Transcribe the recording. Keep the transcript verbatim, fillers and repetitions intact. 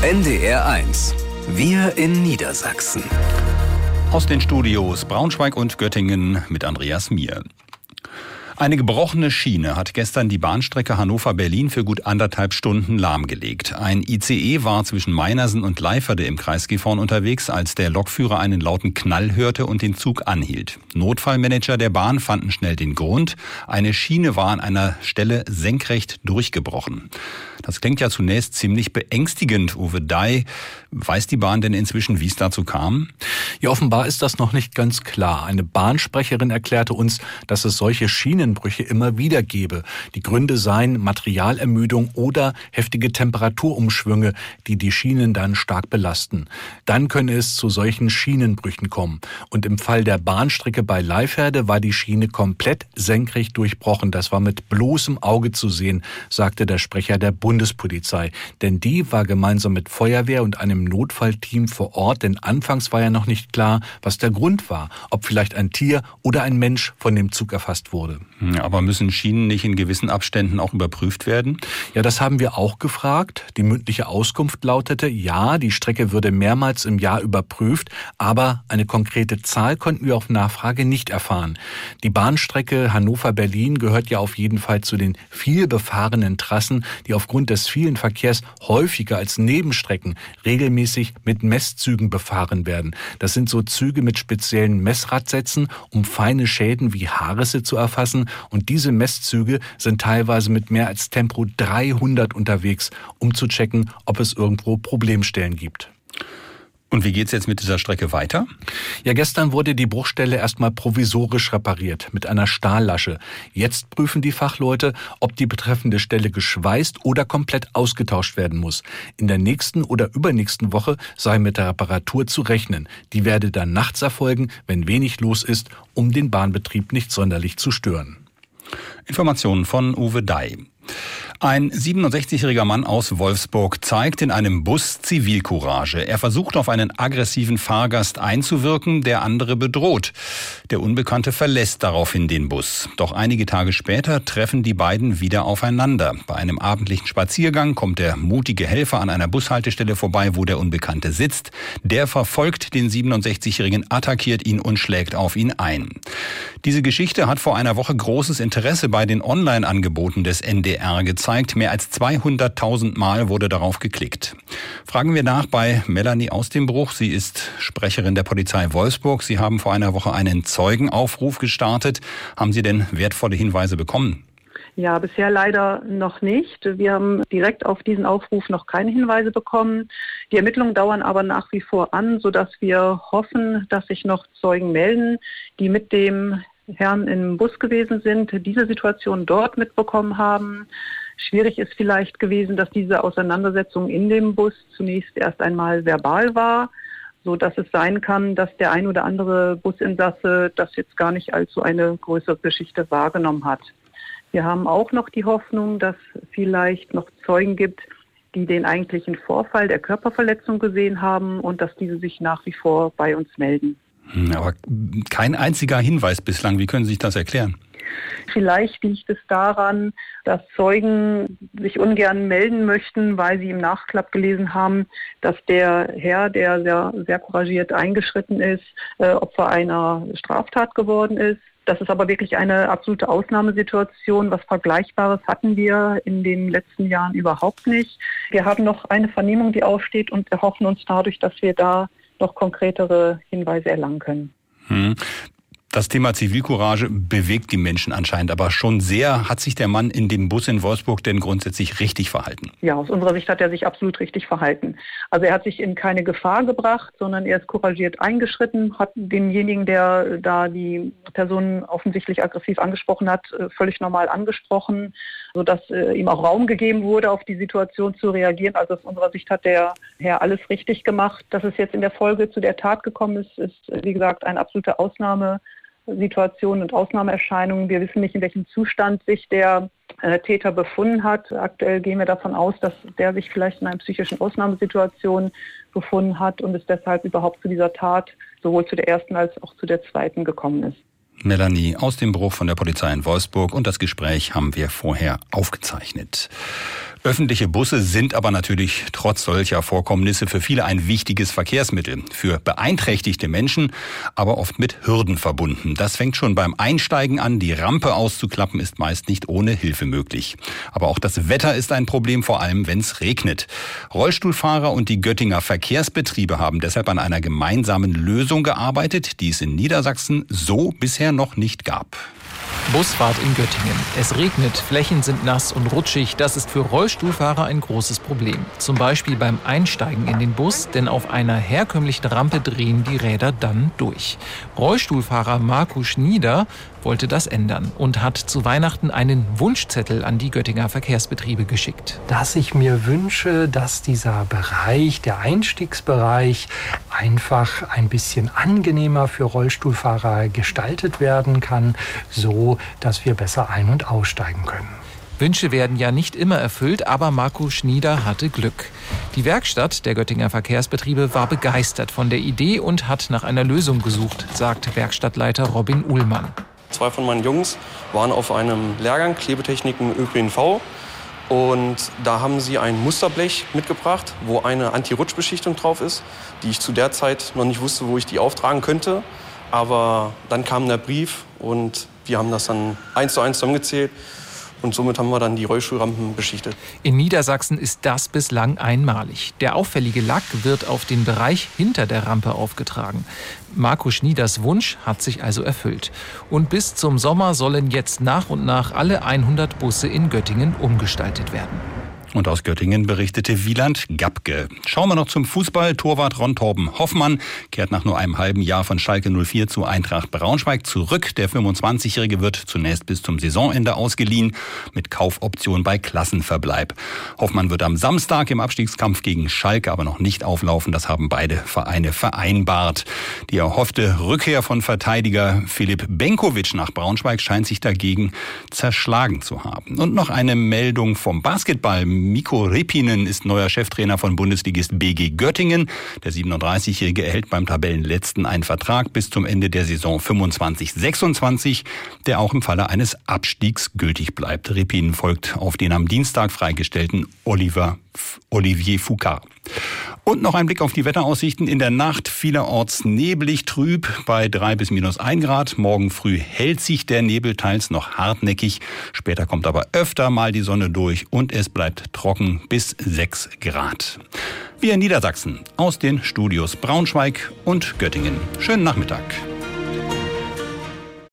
N D R eins. Wir in Niedersachsen. Aus den Studios Braunschweig und Göttingen mit Andreas Mier. Eine gebrochene Schiene hat gestern die Bahnstrecke Hannover-Berlin für gut anderthalb Stunden lahmgelegt. Ein I C E war zwischen Meinersen und Leiferde im Kreis Gifhorn unterwegs, als der Lokführer einen lauten Knall hörte und den Zug anhielt. Notfallmanager der Bahn fanden schnell den Grund. Eine Schiene war an einer Stelle senkrecht durchgebrochen. Das klingt ja zunächst ziemlich beängstigend, Uwe Dai. Weiß die Bahn denn inzwischen, wie es dazu kam? Ja, offenbar ist das noch nicht ganz klar. Eine Bahnsprecherin erklärte uns, dass es solche Schienenbrüche immer wieder gebe. Die Gründe seien Materialermüdung oder heftige Temperaturumschwünge, die die Schienen dann stark belasten. Dann könne es zu solchen Schienenbrüchen kommen. Und im Fall der Bahnstrecke bei Leiferde war die Schiene komplett senkrecht durchbrochen. Das war mit bloßem Auge zu sehen, sagte der Sprecher der Bundespolizei. Denn die war gemeinsam mit Feuerwehr und einem Notfallteam vor Ort, denn anfangs war ja noch nicht klar, was der Grund war, ob vielleicht ein Tier oder ein Mensch von dem Zug erfasst wurde. Aber müssen Schienen nicht in gewissen Abständen auch überprüft werden? Ja, das haben wir auch gefragt. Die mündliche Auskunft lautete, ja, die Strecke würde mehrmals im Jahr überprüft, aber eine konkrete Zahl konnten wir auf Nachfrage nicht erfahren. Die Bahnstrecke Hannover-Berlin gehört ja auf jeden Fall zu den viel befahrenen Trassen, die aufgrund des vielen Verkehrs häufiger als Nebenstrecken regelmäßig mit Messzügen befahren werden. Das sind so Züge mit speziellen Messradsätzen, um feine Schäden wie Haarrisse zu erfassen. Und diese Messzüge sind teilweise mit mehr als Tempo dreihundert unterwegs, um zu checken, ob es irgendwo Problemstellen gibt. Und wie geht's jetzt mit dieser Strecke weiter? Ja, gestern wurde die Bruchstelle erstmal provisorisch repariert mit einer Stahllasche. Jetzt prüfen die Fachleute, ob die betreffende Stelle geschweißt oder komplett ausgetauscht werden muss. In der nächsten oder übernächsten Woche sei mit der Reparatur zu rechnen. Die werde dann nachts erfolgen, wenn wenig los ist, um den Bahnbetrieb nicht sonderlich zu stören. Informationen von Uwe Dai. Ein siebenundsechzigjähriger Mann aus Wolfsburg zeigt in einem Bus Zivilcourage. Er versucht, auf einen aggressiven Fahrgast einzuwirken, der andere bedroht. Der Unbekannte verlässt daraufhin den Bus. Doch einige Tage später treffen die beiden wieder aufeinander. Bei einem abendlichen Spaziergang kommt der mutige Helfer an einer Bushaltestelle vorbei, wo der Unbekannte sitzt. Der verfolgt den siebenundsechzigjährigen, attackiert ihn und schlägt auf ihn ein. Diese Geschichte hat vor einer Woche großes Interesse bei den Online-Angeboten des N D R gezeigt. Mehr als zweihunderttausend Mal wurde darauf geklickt. Fragen wir nach bei Melanie aus dem Bruch. Sie ist Sprecherin der Polizei Wolfsburg. Sie haben vor einer Woche einen Zeugenaufruf gestartet. Haben Sie denn wertvolle Hinweise bekommen? Ja, bisher leider noch nicht. Wir haben direkt auf diesen Aufruf noch keine Hinweise bekommen. Die Ermittlungen dauern aber nach wie vor an, sodass wir hoffen, dass sich noch Zeugen melden, die mit dem Herrn im Bus gewesen sind, diese Situation dort mitbekommen haben. Schwierig ist vielleicht gewesen, dass diese Auseinandersetzung in dem Bus zunächst erst einmal verbal war, so dass es sein kann, dass der ein oder andere Businsasse das jetzt gar nicht als so eine größere Geschichte wahrgenommen hat. Wir haben auch noch die Hoffnung, dass vielleicht noch Zeugen gibt, die den eigentlichen Vorfall der Körperverletzung gesehen haben und dass diese sich nach wie vor bei uns melden. Aber kein einziger Hinweis bislang. Wie können Sie sich das erklären? Vielleicht liegt es daran, dass Zeugen sich ungern melden möchten, weil sie im Nachklapp gelesen haben, dass der Herr, der sehr, sehr couragiert eingeschritten ist, äh, Opfer einer Straftat geworden ist. Das ist aber wirklich eine absolute Ausnahmesituation. Was Vergleichbares hatten wir in den letzten Jahren überhaupt nicht. Wir haben noch eine Vernehmung, die aussteht, und erhoffen uns dadurch, dass wir da noch konkretere Hinweise erlangen können. Hm. Das Thema Zivilcourage bewegt die Menschen anscheinend aber schon sehr. Hat sich der Mann in dem Bus in Wolfsburg denn grundsätzlich richtig verhalten? Ja, aus unserer Sicht hat er sich absolut richtig verhalten. Also er hat sich in keine Gefahr gebracht, sondern er ist couragiert eingeschritten, hat denjenigen, der da die Person offensichtlich aggressiv angesprochen hat, völlig normal angesprochen, sodass ihm auch Raum gegeben wurde, auf die Situation zu reagieren. Also aus unserer Sicht hat der Herr alles richtig gemacht. Dass es jetzt in der Folge zu der Tat gekommen ist, ist, wie gesagt, eine absolute Ausnahme. Situation und Ausnahmeerscheinungen. Wir wissen nicht, in welchem Zustand sich der äh, Täter befunden hat. Aktuell gehen wir davon aus, dass der sich vielleicht in einer psychischen Ausnahmesituation befunden hat und es deshalb überhaupt zu dieser Tat sowohl zu der ersten als auch zu der zweiten gekommen ist. Melanie aus dem Bruch von der Polizei in Wolfsburg, und das Gespräch haben wir vorher aufgezeichnet. Öffentliche Busse sind aber natürlich trotz solcher Vorkommnisse für viele ein wichtiges Verkehrsmittel. Für beeinträchtigte Menschen, aber oft mit Hürden verbunden. Das fängt schon beim Einsteigen an. Die Rampe auszuklappen ist meist nicht ohne Hilfe möglich. Aber auch das Wetter ist ein Problem, vor allem wenn es regnet. Rollstuhlfahrer und die Göttinger Verkehrsbetriebe haben deshalb an einer gemeinsamen Lösung gearbeitet, die es in Niedersachsen so bisher noch nicht gab. Busfahrt in Göttingen. Es regnet, Flächen sind nass und rutschig. Das ist für Rollstuhlfahrer ein großes Problem. Zum Beispiel beim Einsteigen in den Bus, denn auf einer herkömmlichen Rampe drehen die Räder dann durch. Rollstuhlfahrer Marco Schnieder wollte das ändern und hat zu Weihnachten einen Wunschzettel an die Göttinger Verkehrsbetriebe geschickt. Dass ich mir wünsche, dass dieser Bereich, der Einstiegsbereich, einfach ein bisschen angenehmer für Rollstuhlfahrer gestaltet werden kann, so dass wir besser ein- und aussteigen können. Wünsche werden ja nicht immer erfüllt, aber Marco Schnieder hatte Glück. Die Werkstatt der Göttinger Verkehrsbetriebe war begeistert von der Idee und hat nach einer Lösung gesucht, sagt Werkstattleiter Robin Uhlmann. Zwei von meinen Jungs waren auf einem Lehrgang Klebetechniken Ö P N V und da haben sie ein Musterblech mitgebracht, wo eine Anti-Rutsch-Beschichtung drauf ist, die ich zu der Zeit noch nicht wusste, wo ich die auftragen könnte. Aber dann kam der Brief und wir haben das dann eins zu eins zusammengezählt. Und somit haben wir dann die Rollstuhlrampen beschichtet. In Niedersachsen ist das bislang einmalig. Der auffällige Lack wird auf den Bereich hinter der Rampe aufgetragen. Marco Schnieders Wunsch hat sich also erfüllt. Und bis zum Sommer sollen jetzt nach und nach alle hundert Busse in Göttingen umgestaltet werden. Und aus Göttingen berichtete Wieland Gabke. Schauen wir noch zum Fußball. Torwart Ron Torben Hoffmann kehrt nach nur einem halben Jahr von Schalke null vier zu Eintracht Braunschweig zurück. Der fünfundzwanzigjährige wird zunächst bis zum Saisonende ausgeliehen, mit Kaufoption bei Klassenverbleib. Hoffmann wird am Samstag im Abstiegskampf gegen Schalke aber noch nicht auflaufen. Das haben beide Vereine vereinbart. Die erhoffte Rückkehr von Verteidiger Filip Benkovic nach Braunschweig scheint sich dagegen zerschlagen zu haben. Und noch eine Meldung vom Basketball. Mikko Repinen ist neuer Cheftrainer von Bundesligist B G Göttingen. Der siebenunddreißigjährige erhält beim Tabellenletzten einen Vertrag bis zum Ende der Saison fünfundzwanzig sechsundzwanzig, der auch im Falle eines Abstiegs gültig bleibt. Repinen folgt auf den am Dienstag freigestellten Oliver, Olivier Foucault. Und noch ein Blick auf die Wetteraussichten. In der Nacht vielerorts neblig, trüb bei drei bis minus ein Grad. Morgen früh hält sich der Nebel teils noch hartnäckig. Später kommt aber öfter mal die Sonne durch und es bleibt trocken bis sechs Grad. Wir in Niedersachsen aus den Studios Braunschweig und Göttingen. Schönen Nachmittag.